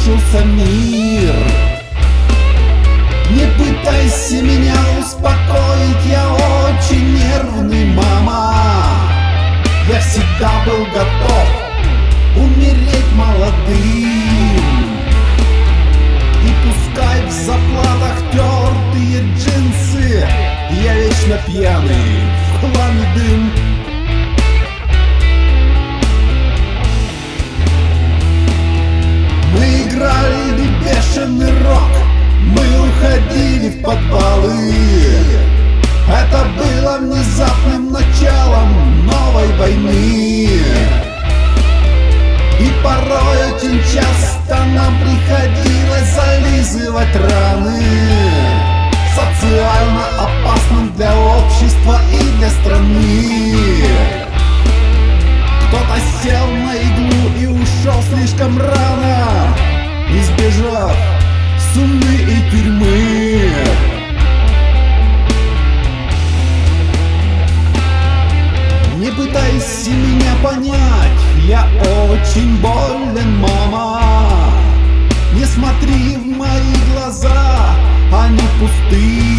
рушился мир. Не пытайся меня успокоить, я очень нервный, мама. Я всегда был готов умереть молодым. И пускай в заплатах тертые джинсы, я вечно пьяный, в хламе дым. Мы играли бешеный рок, мы уходили в подвалы. Это было внезапным началом новой войны. И порой очень часто нам приходилось зализывать раны, социально опасным для общества и для страны. Кто-то сел на иглу и ушел слишком рано, избежав суммы и тюрьмы. Не пытайся меня понять, я очень болен, мама. Не смотри в мои глаза, они пустые.